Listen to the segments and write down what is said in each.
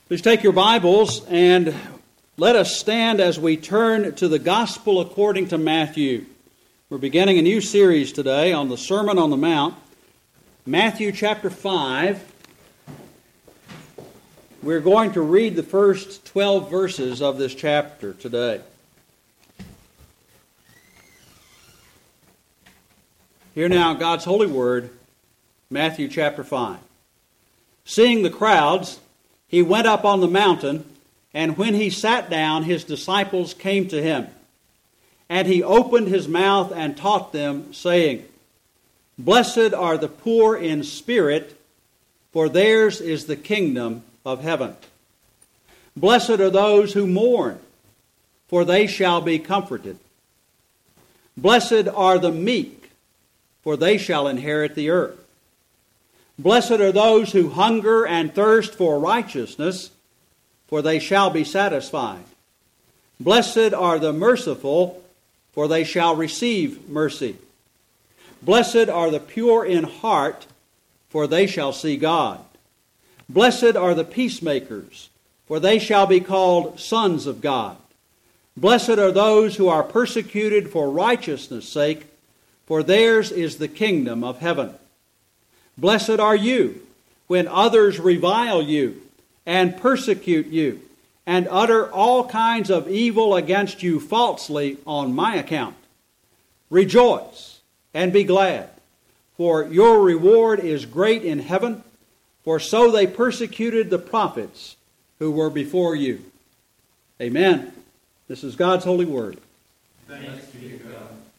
Please take your Bibles and let us stand as we turn to the Gospel according to Matthew. We're beginning a new series today on the Sermon on the Mount, Matthew chapter 5. We're going to read the first 12 verses of this chapter today. Hear now God's holy word, Matthew chapter 5. Seeing the crowds, he went up on the mountain, and when he sat down, his disciples came to him. And he opened his mouth and taught them, saying, Blessed are the poor in spirit, for theirs is the kingdom of heaven. Blessed are those who mourn, for they shall be comforted. Blessed are the meek, for they shall inherit the earth. Blessed are those who hunger and thirst for righteousness, for they shall be satisfied. Blessed are the merciful, for they shall receive mercy. Blessed are the pure in heart, for they shall see God. Blessed are the peacemakers, for they shall be called sons of God. Blessed are those who are persecuted for righteousness' sake, for theirs is the kingdom of heaven. Blessed are you when others revile you and persecute you and utter all kinds of evil against you falsely on my account. Rejoice and be glad, for your reward is great in heaven, for so they persecuted the prophets who were before you. Amen. This is God's holy word. Thanks be to God.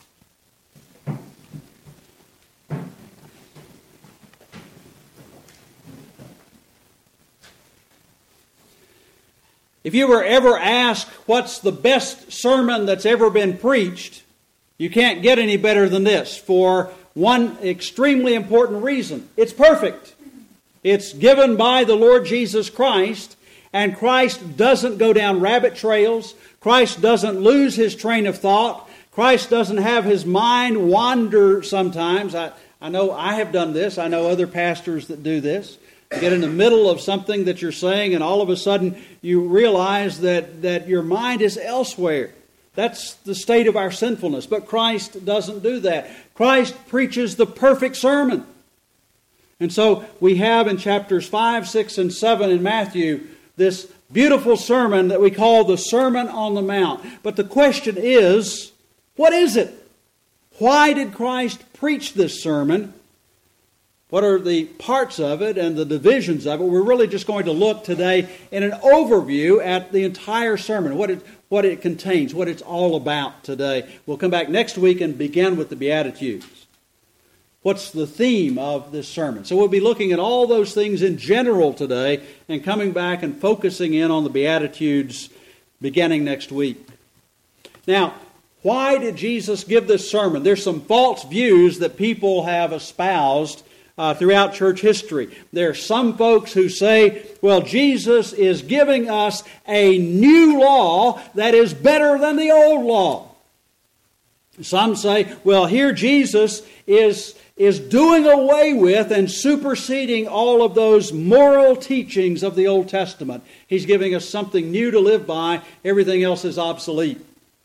If you were ever asked what's the best sermon that's ever been preached, you can't get any better than this for one extremely important reason. It's perfect. It's given by the Lord Jesus Christ, and Christ doesn't go down rabbit trails. Christ doesn't lose his train of thought. Christ doesn't have his mind wander sometimes. I know I have done this. I know other pastors that do this. You get in the middle of something that you're saying, and all of a sudden you realize that your mind is elsewhere. That's the state of our sinfulness. But Christ doesn't do that. Christ preaches the perfect sermon. And so we have in chapters 5, 6, and 7 in Matthew this beautiful sermon that we call the Sermon on the Mount. But the question is, what is it? Why did Christ preach this sermon? What are the parts of it and the divisions of it? We're really just going to look today in an overview at the entire sermon, what it contains, what it's all about today. We'll come back next week and begin with the Beatitudes. What's the theme of this sermon? So we'll be looking at all those things in general today and coming back and focusing in on the Beatitudes beginning next week. Now, why did Jesus give this sermon? There's some false views that people have espoused throughout church history. There are some folks who say, well, Jesus is giving us a new law that is better than the old law. Some say, well, here Jesus is doing away with and superseding all of those moral teachings of the Old Testament. He's giving us something new to live by. Everything else is obsolete.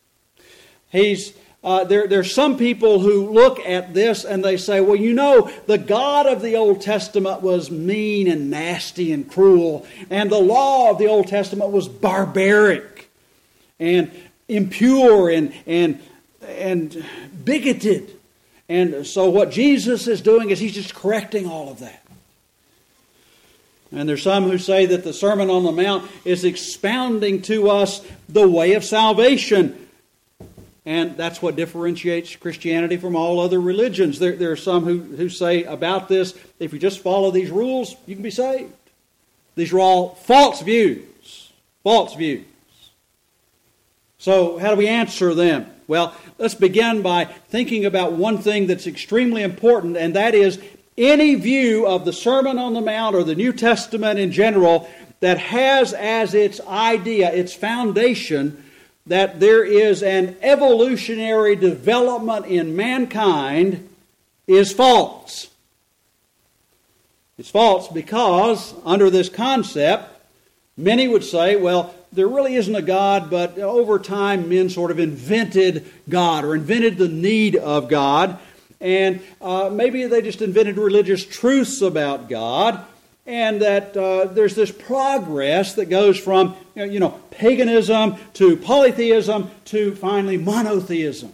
There's some people who look at this and they say, well, you know, the God of the Old Testament was mean and nasty and cruel, and the law of the Old Testament was barbaric and impure and bigoted. And so what Jesus is doing is he's just correcting all of that. And there's some who say that the Sermon on the Mount is expounding to us the way of salvation. And that's what differentiates Christianity from all other religions. There are some who say about this, if you just follow these rules, you can be saved. These are all false views. False views. So how do we answer them? Well, let's begin by thinking about one thing that's extremely important, and that is any view of the Sermon on the Mount or the New Testament in general that has as its idea, its foundation, that there is an evolutionary development in mankind is false. It's false because under this concept, Many would say, well, there really isn't a God, but over time men sort of invented God or invented the need of God. And maybe they just invented religious truths about God. And that there's this progress that goes from paganism to polytheism to finally monotheism.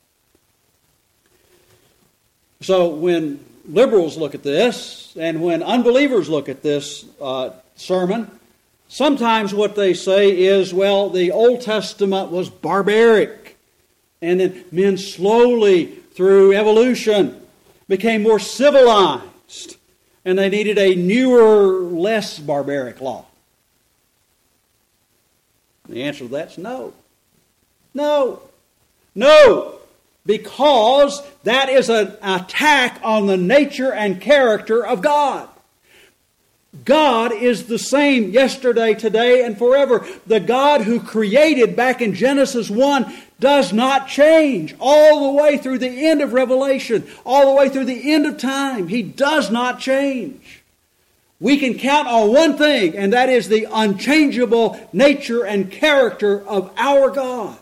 So when liberals look at this and when unbelievers look at this sermon, sometimes what they say is, well, the Old Testament was barbaric. And then men slowly, through evolution, became more civilized. And they needed a newer, less barbaric law. The answer to that's no. No. No. Because that is an attack on the nature and character of God. God is the same yesterday, today, and forever. The God who created back in Genesis 1 does not change all the way through the end of Revelation, all the way through the end of time. He does not change. We can count on one thing, and that is the unchangeable nature and character of our God.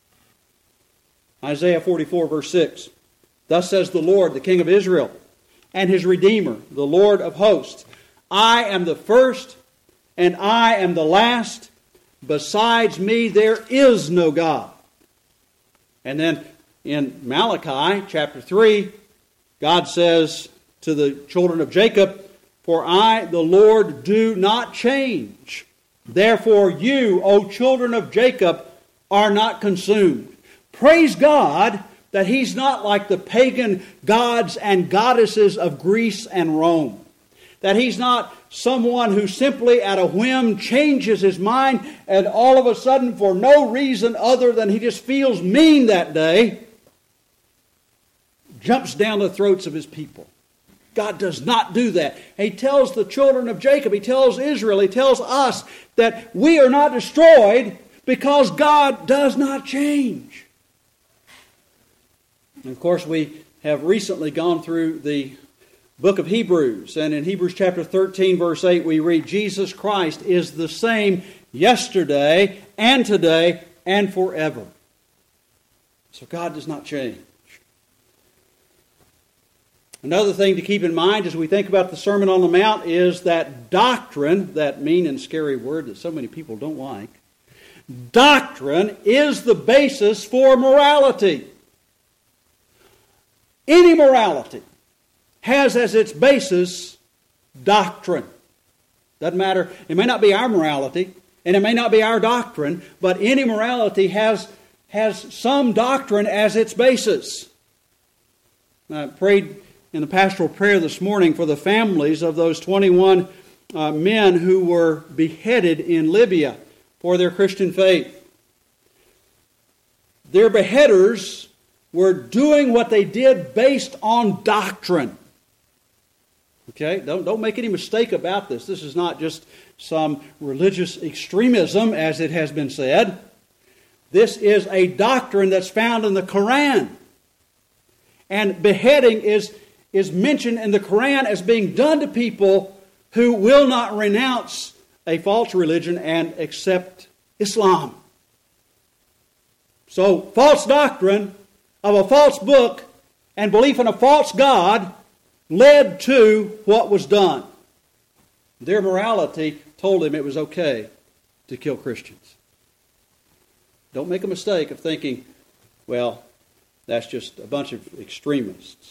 Isaiah 44, verse 6. Thus says the Lord, the King of Israel, and His Redeemer, the Lord of hosts, I am the first, and I am the last. Besides me there is no God. And then in Malachi chapter 3, God says to the children of Jacob, For I, the Lord, do not change. Therefore you, O children of Jacob, are not consumed. Praise God that He's not like the pagan gods and goddesses of Greece and Rome. That He's not someone who simply at a whim changes his mind and all of a sudden for no reason other than he just feels mean that day, jumps down the throats of His people. God does not do that. He tells the children of Jacob, He tells Israel, He tells us that we are not destroyed because God does not change. And of course we have recently gone through the book of Hebrews, and in Hebrews chapter 13, verse 8, we read, Jesus Christ is the same yesterday and today and forever. So God does not change. Another thing to keep in mind as we think about the Sermon on the Mount is that doctrine, that mean and scary word that so many people don't like, doctrine is the basis for morality. Any morality has as its basis doctrine. Doesn't matter. It may not be our morality, and it may not be our doctrine, but any morality has some doctrine as its basis. I prayed in the pastoral prayer this morning for the families of those 21 men who were beheaded in Libya for their Christian faith. Their beheaders were doing what they did based on doctrine. Okay, don't make any mistake about this. This is not just some religious extremism, as it has been said. This is a doctrine that's found in the Quran. And beheading is mentioned in the Quran as being done to people who will not renounce a false religion and accept Islam. So, false doctrine of a false book and belief in a false God led to what was done. Their morality told them it was okay to kill Christians. Don't make a mistake of thinking, well, that's just a bunch of extremists.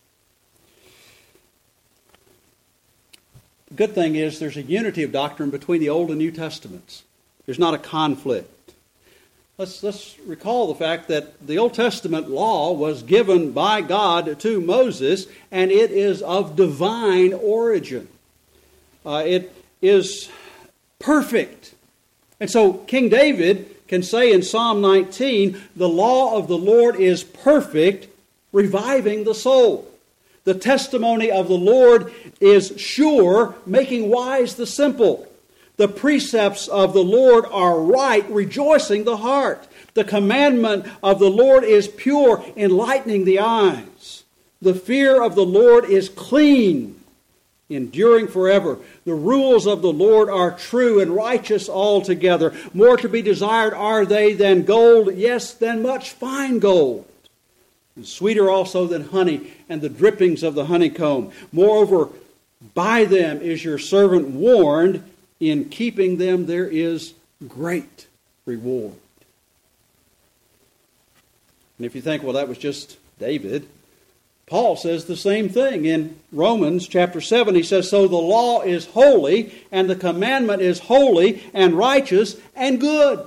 The good thing is there's a unity of doctrine between the Old and New Testaments. There's not a conflict. Let's recall the fact that the Old Testament law was given by God to Moses, and it is of divine origin. It is perfect. And so King David can say in Psalm 19, the law of the Lord is perfect, reviving the soul. The testimony of the Lord is sure, making wise the simple. The precepts of the Lord are right, rejoicing the heart. The commandment of the Lord is pure, enlightening the eyes. The fear of the Lord is clean, enduring forever. The rules of the Lord are true and righteous altogether. More to be desired are they than gold, yes, than much fine gold. And sweeter also than honey and the drippings of the honeycomb. Moreover, by them is your servant warned. In keeping them there is great reward. And if you think, well, that was just David, Paul says the same thing in Romans chapter 7. He says, so the law is holy, and the commandment is holy and righteous and good.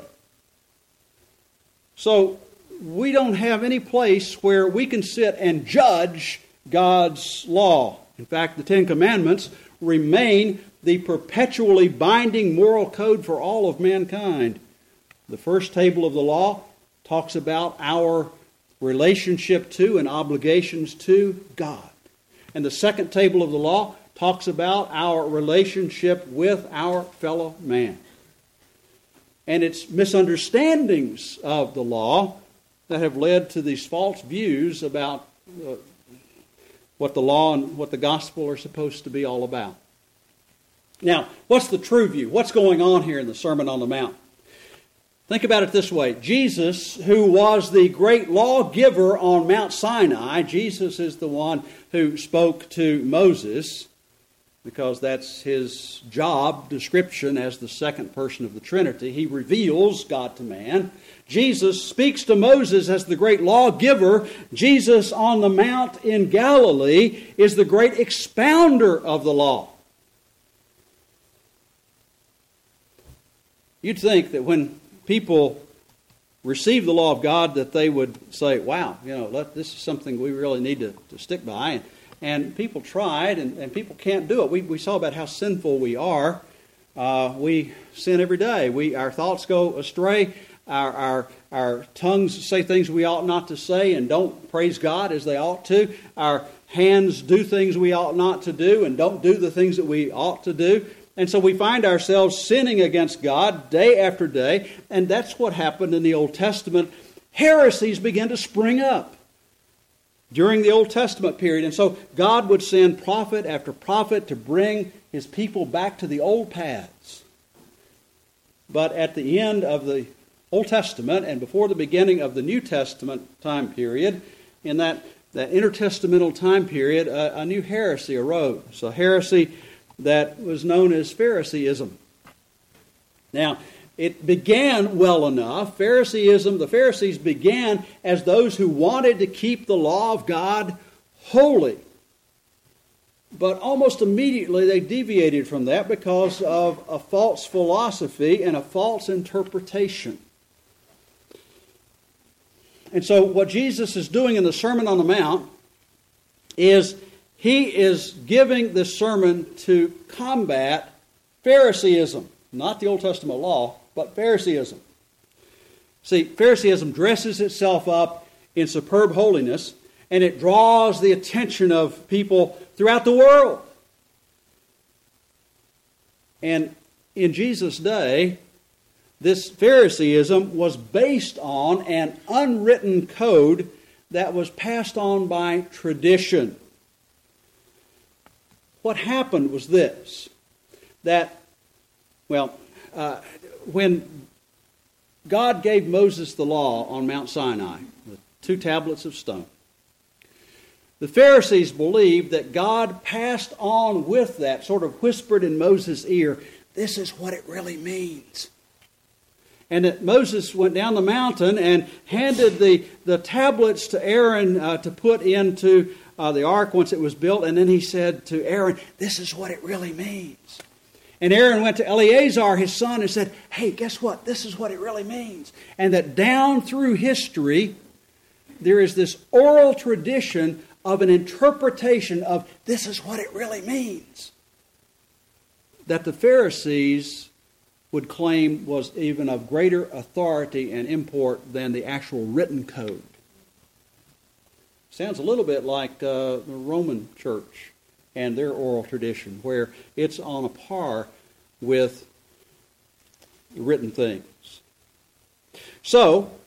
So we don't have any place where we can sit and judge God's law. In fact, the Ten Commandments remain the perpetually binding moral code for all of mankind. The first table of the law talks about our relationship to and obligations to God. And the second table of the law talks about our relationship with our fellow man. And it's misunderstandings of the law that have led to these false views about what the law and what the gospel are supposed to be all about. Now, what's the true view? What's going on here in the Sermon on the Mount? Think about it this way. Jesus, who was the great lawgiver on Mount Sinai, Jesus is the one who spoke to Moses, because that's his job description as the second person of the Trinity. He reveals God to man. Jesus speaks to Moses as the great lawgiver. Jesus on the mount in Galilee is the great expounder of the law. You'd think that when people receive the law of God that they would say, wow, this is something we really need to stick by. And people tried, and people can't do it. We saw about how sinful we are. We sin every day. Our thoughts go astray. Our tongues say things we ought not to say and don't praise God as they ought to. Our hands do things we ought not to do and don't do the things that we ought to do. And so we find ourselves sinning against God day after day. And that's what happened in the Old Testament. Heresies began to spring up during the Old Testament period. And so God would send prophet after prophet to bring his people back to the old paths. But at the end of the Old Testament and before the beginning of the New Testament time period, in that intertestamental time period, a new heresy arose. A heresy that was known as Phariseeism. Now, it began well enough. The Pharisees began as those who wanted to keep the law of God holy. But almost immediately they deviated from that because of a false philosophy and a false interpretation. And so what Jesus is doing in the Sermon on the Mount is he is giving this sermon to combat Phariseeism. Not the Old Testament law, but Phariseeism. See, Phariseeism dresses itself up in superb holiness, and it draws the attention of people throughout the world. And in Jesus' day, this Phariseeism was based on an unwritten code that was passed on by tradition. What happened was this, when God gave Moses the law on Mount Sinai, the 2 tablets of stone, the Pharisees believed that God passed on with that, sort of whispered in Moses' ear, this is what it really means. And that Moses went down the mountain and handed the tablets to Aaron to put into the ark once it was built. And then he said to Aaron, this is what it really means. And Aaron went to Eleazar, his son, and said, hey, guess what? This is what it really means. And that down through history, there is this oral tradition of an interpretation of this is what it really means, that the Pharisees would claim was even of greater authority and import than the actual written code. Sounds a little bit like the Roman Church and their oral tradition, where it's on a par with written things. So,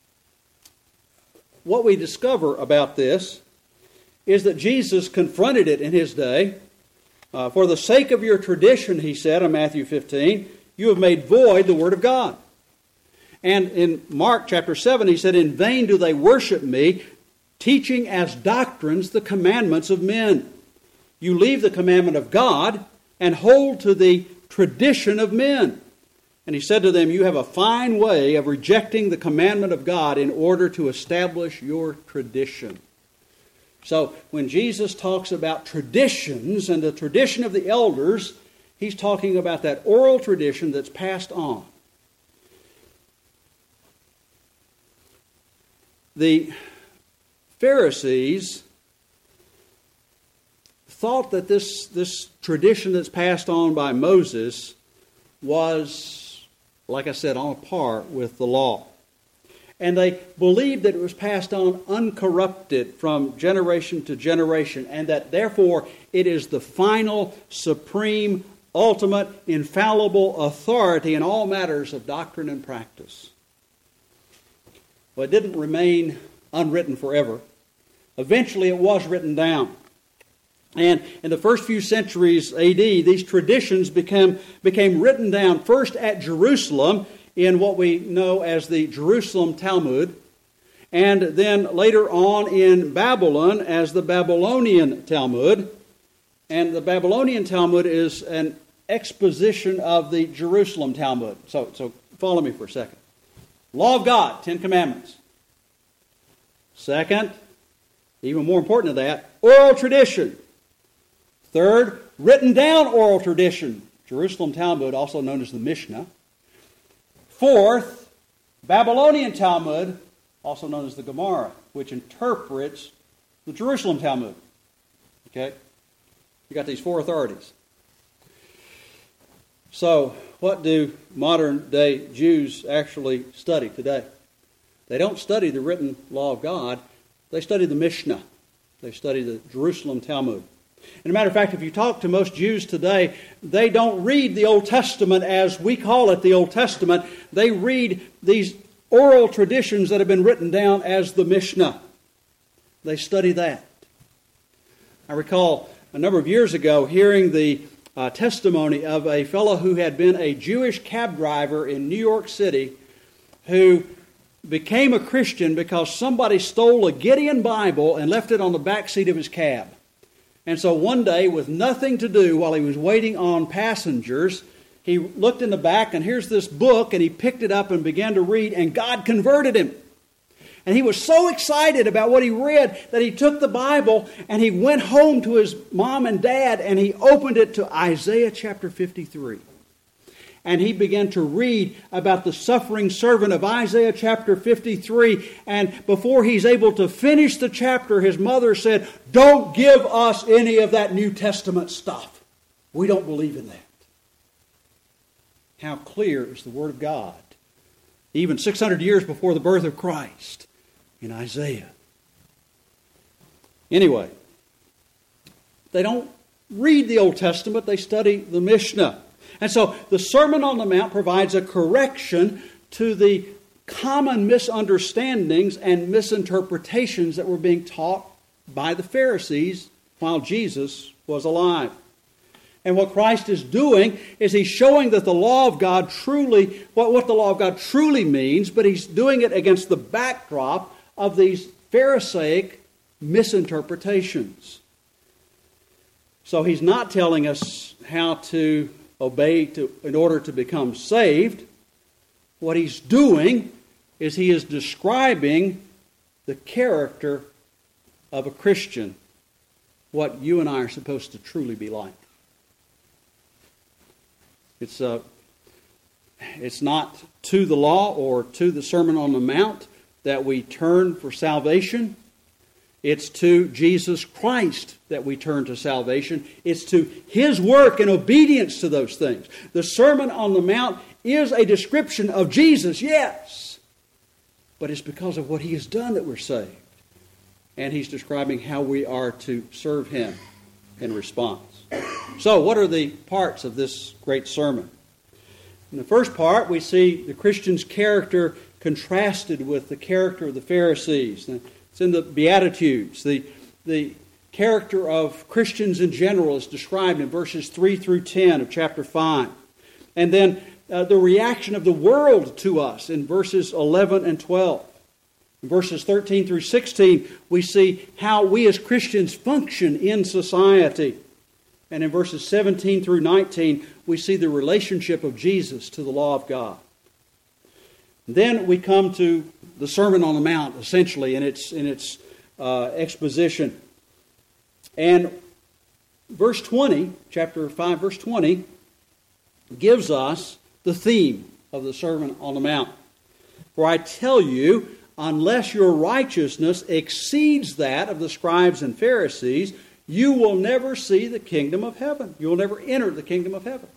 what we discover about this is that Jesus confronted it in his day. For the sake of your tradition, he said in Matthew 15, you have made void the word of God. And in Mark chapter 7, he said, in vain do they worship me, teaching as doctrines the commandments of men. You leave the commandment of God and hold to the tradition of men. And he said to them, you have a fine way of rejecting the commandment of God in order to establish your tradition. So when Jesus talks about traditions and the tradition of the elders, he's talking about that oral tradition that's passed on. The Pharisees thought that this tradition that's passed on by Moses was, like I said, on a par with the law. And they believed that it was passed on uncorrupted from generation to generation, and that therefore it is the final, supreme, ultimate, infallible authority in all matters of doctrine and practice. Well, it didn't remain unwritten forever. Eventually it was written down. And in the first few centuries AD, these traditions became written down first at Jerusalem in what we know as the Jerusalem Talmud, and then later on in Babylon as the Babylonian Talmud. And the Babylonian Talmud is an exposition of the Jerusalem Talmud. So follow me for a second. Law of God, 10 Commandments. Second, even more important than that, oral tradition. Third, written down oral tradition, Jerusalem Talmud, also known as the Mishnah. Fourth, Babylonian Talmud, also known as the Gemara, which interprets the Jerusalem Talmud. Okay? You got these four authorities. So, what do modern day Jews actually study today? They don't study the written law of God. They study the Mishnah. They study the Jerusalem Talmud. And as a matter of fact, if you talk to most Jews today, they don't read the Old Testament as we call it the Old Testament. They read these oral traditions that have been written down as the Mishnah. They study that. I recall a number of years ago hearing the testimony of a fellow who had been a Jewish cab driver in New York City who became a Christian because somebody stole a Gideon Bible and left it on the back seat of his cab. And so one day, with nothing to do while he was waiting on passengers, he looked in the back and here's this book, and he picked it up and began to read, and God converted him. And he was so excited about what he read that he took the Bible and he went home to his mom and dad and he opened it to Isaiah chapter 53. And he began to read about the suffering servant of Isaiah chapter 53. And before he's able to finish the chapter, his mother said, "Don't give us any of that New Testament stuff. We don't believe in that." How clear is the Word of God, even 600 years before the birth of Christ in Isaiah. Anyway, they don't read the Old Testament, they study the Mishnah. And so the Sermon on the Mount provides a correction to the common misunderstandings and misinterpretations that were being taught by the Pharisees while Jesus was alive. And what Christ is doing is he's showing that the law of God truly, what the law of God truly means, but he's doing it against the backdrop of these Pharisaic misinterpretations. So he's not telling us how to obey in order to become saved. What he's doing is he is describing the character of a Christian, what you and I are supposed to truly be like. It's not to the law or to the Sermon on the Mount that we turn for salvation. It's to Jesus Christ that we turn to salvation. It's to His work and obedience to those things. The Sermon on the Mount is a description of Jesus, yes. But it's because of what He has done that we're saved. And He's describing how we are to serve Him in response. So, what are the parts of this great sermon? In the first part, we see the Christian's character contrasted with the character of the Pharisees. It's in the Beatitudes. The character of Christians in general is described in verses 3 through 10 of chapter 5. And then the reaction of the world to us in verses 11 and 12. In verses 13 through 16, we see how we as Christians function in society. And in verses 17 through 19, we see the relationship of Jesus to the law of God. Then we come to the Sermon on the Mount, essentially, in its exposition. And verse 20, chapter 5, verse 20, gives us the theme of the Sermon on the Mount. For I tell you, unless your righteousness exceeds that of the scribes and Pharisees, you will never see the kingdom of heaven. You will never enter the kingdom of heaven.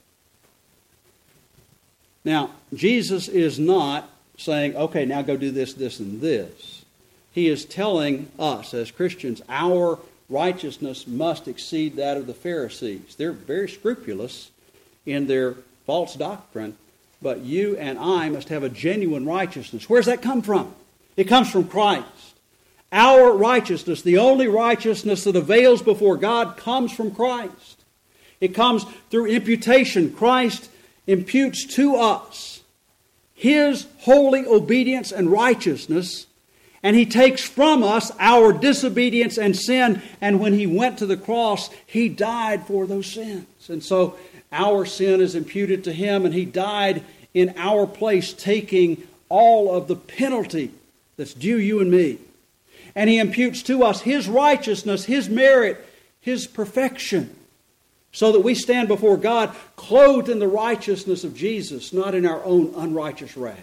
Now, Jesus is not saying, okay, now go do this, this, and this. He is telling us as Christians, our righteousness must exceed that of the Pharisees. They're very scrupulous in their false doctrine, but you and I must have a genuine righteousness. Where does that come from? It comes from Christ. Our righteousness, the only righteousness that avails before God, comes from Christ. It comes through imputation. Christ imputes to us His holy obedience and righteousness, and He takes from us our disobedience and sin, and when He went to the cross, He died for those sins. And so our sin is imputed to Him, and He died in our place, taking all of the penalty that's due you and me. And He imputes to us His righteousness, His merit, His perfection, so that we stand before God clothed in the righteousness of Jesus, not in our own unrighteous rags.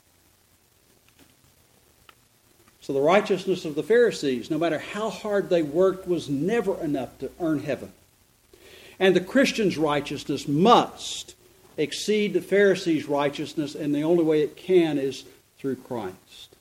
So the righteousness of the Pharisees, no matter how hard they worked, was never enough to earn heaven. And the Christian's righteousness must exceed the Pharisees' righteousness, and the only way it can is through Christ.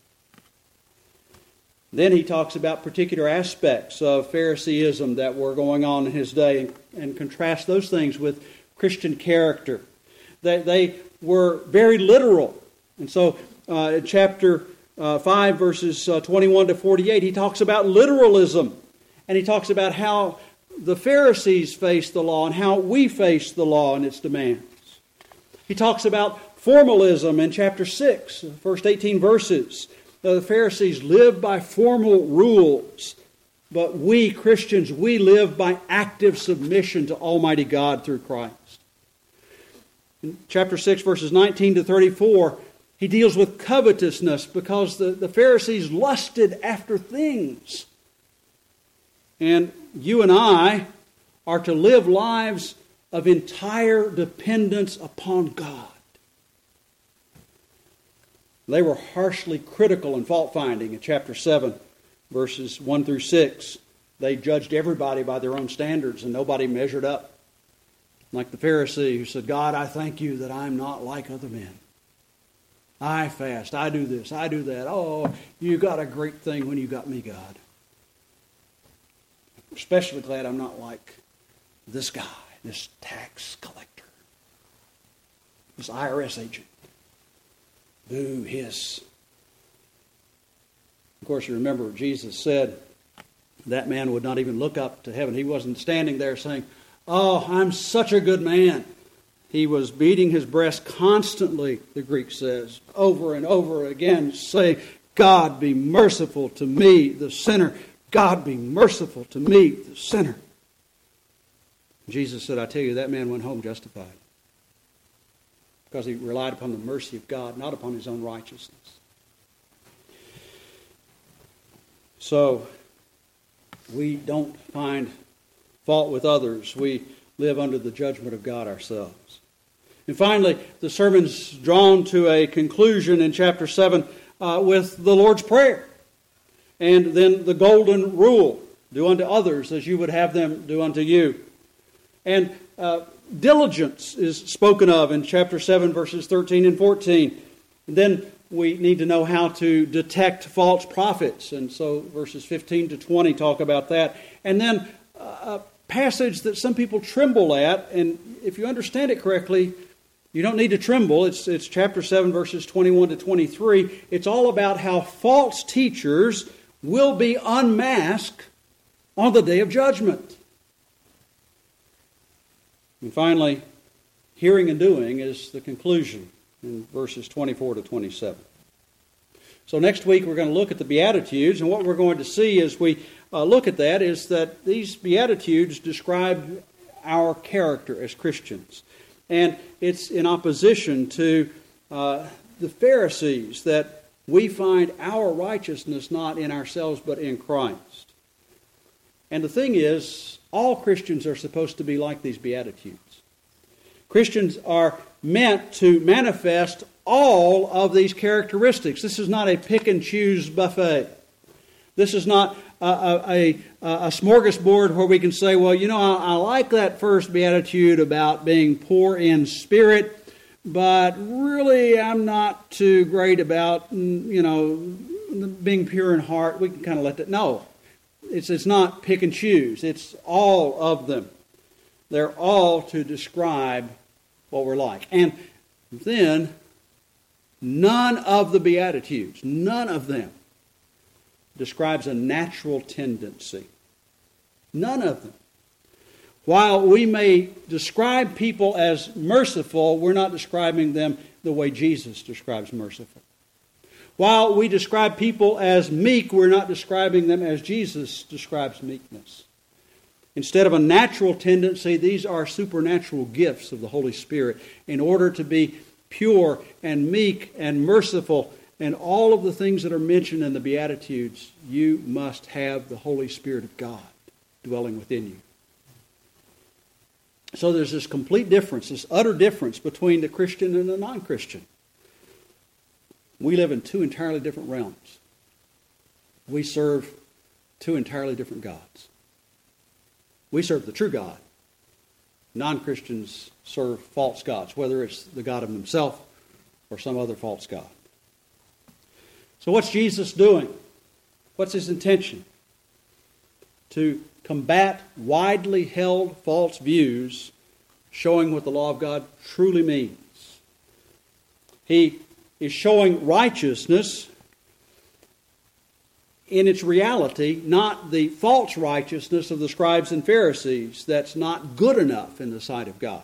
Then he talks about particular aspects of Phariseeism that were going on in his day and contrasts those things with Christian character. They were very literal. And so in chapter 5, verses 21 to 48, he talks about literalism. And he talks about how the Pharisees faced the law and how we face the law and its demands. He talks about formalism in chapter 6, the first 18 verses. The Pharisees lived by formal rules, but we Christians, we live by active submission to Almighty God through Christ. In chapter 6, verses 19 to 34, he deals with covetousness because the Pharisees lusted after things. And you and I are to live lives of entire dependence upon God. They were harshly critical and fault-finding in chapter 7, verses 1 through 6. They judged everybody by their own standards, and nobody measured up. Like the Pharisee who said, God, I thank you that I'm not like other men. I fast, I do this, I do that. Oh, you got a great thing when you got me, God. I'm especially glad I'm not like this guy, this tax collector, this IRS agent. Boo, hiss. Of course, you remember Jesus said that man would not even look up to heaven. He wasn't standing there saying, oh, I'm such a good man. He was beating his breast constantly, the Greek says, over and over again, saying, God be merciful to me, the sinner. God be merciful to me, the sinner. Jesus said, I tell you, that man went home justified. Because he relied upon the mercy of God, not upon his own righteousness. So, we don't find fault with others. We live under the judgment of God ourselves. And finally, the sermon's drawn to a conclusion in chapter 7 with the Lord's Prayer. And then the golden rule, do unto others as you would have them do unto you. And diligence is spoken of in chapter 7, verses 13 and 14. And then we need to know how to detect false prophets. And so verses 15 to 20 talk about that. And then a passage that some people tremble at, and if you understand it correctly, you don't need to tremble. It's chapter 7, verses 21 to 23. It's all about how false teachers will be unmasked on the day of judgment. And finally, hearing and doing is the conclusion in verses 24 to 27. So next week we're going to look at the Beatitudes, and what we're going to see as we look at that is that these Beatitudes describe our character as Christians. And it's in opposition to the Pharisees that we find our righteousness not in ourselves but in Christ. And the thing is, all Christians are supposed to be like these Beatitudes. Christians are meant to manifest all of these characteristics. This is not a pick and choose buffet. This is not a smorgasbord where we can say, well, you know, I like that first beatitude about being poor in spirit, but really I'm not too great about, you know, being pure in heart. We can kind of let that. No, it's not pick and choose. It's all of them. They're all to describe what we're like. And then none of the Beatitudes, none of them, describes a natural tendency. None of them. While we may describe people as merciful, we're not describing them the way Jesus describes merciful. While we describe people as meek, we're not describing them as Jesus describes meekness. Instead of a natural tendency, these are supernatural gifts of the Holy Spirit in order to be pure and meek and merciful and all of the things that are mentioned in the Beatitudes. You must have the Holy Spirit of God dwelling within you. So there's this complete difference, this utter difference between the Christian and the non-Christian. We live in two entirely different realms. We serve two entirely different gods. We serve the true God. Non-Christians serve false gods, whether it's the God of himself or some other false god. So what's Jesus doing? What's his intention? To combat widely held false views, showing what the law of God truly means. He is showing righteousness in its reality, not the false righteousness of the scribes and Pharisees that's not good enough in the sight of God.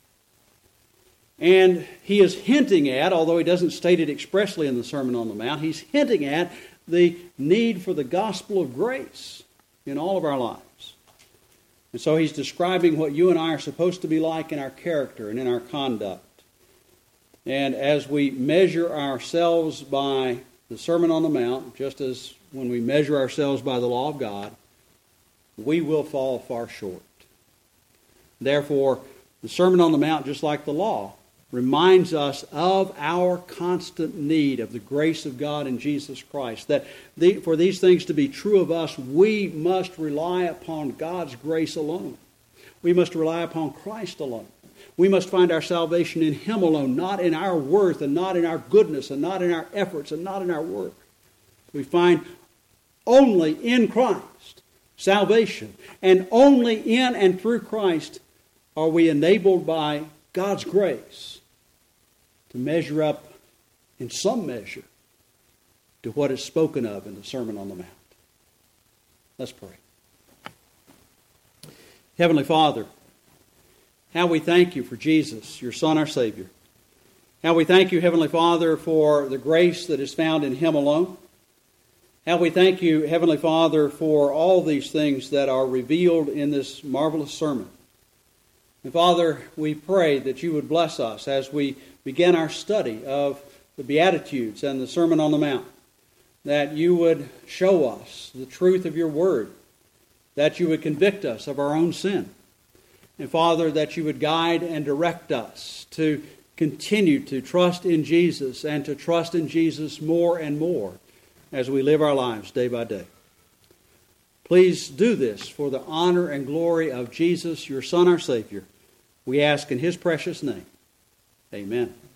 And he is hinting at, although he doesn't state it expressly in the Sermon on the Mount, he's hinting at the need for the gospel of grace in all of our lives. And so he's describing what you and I are supposed to be like in our character and in our conduct. And as we measure ourselves by the Sermon on the Mount, just as when we measure ourselves by the law of God, we will fall far short. Therefore, the Sermon on the Mount, just like the law, reminds us of our constant need of the grace of God in Jesus Christ. That for these things to be true of us, we must rely upon God's grace alone. We must rely upon Christ alone. We must find our salvation in Him alone, not in our worth and not in our goodness and not in our efforts and not in our work. We find only in Christ salvation. And only in and through Christ are we enabled by God's grace to measure up in some measure to what is spoken of in the Sermon on the Mount. Let's pray. Heavenly Father, how we thank you for Jesus, your Son, our Savior. How we thank you, Heavenly Father, for the grace that is found in Him alone. How we thank you, Heavenly Father, for all these things that are revealed in this marvelous sermon. And Father, we pray that you would bless us as we begin our study of the Beatitudes and the Sermon on the Mount, that you would show us the truth of your word, that you would convict us of our own sin, and Father, that you would guide and direct us to continue to trust in Jesus and to trust in Jesus more and more as we live our lives day by day. Please do this for the honor and glory of Jesus, your Son, our Savior. We ask in His precious name. Amen.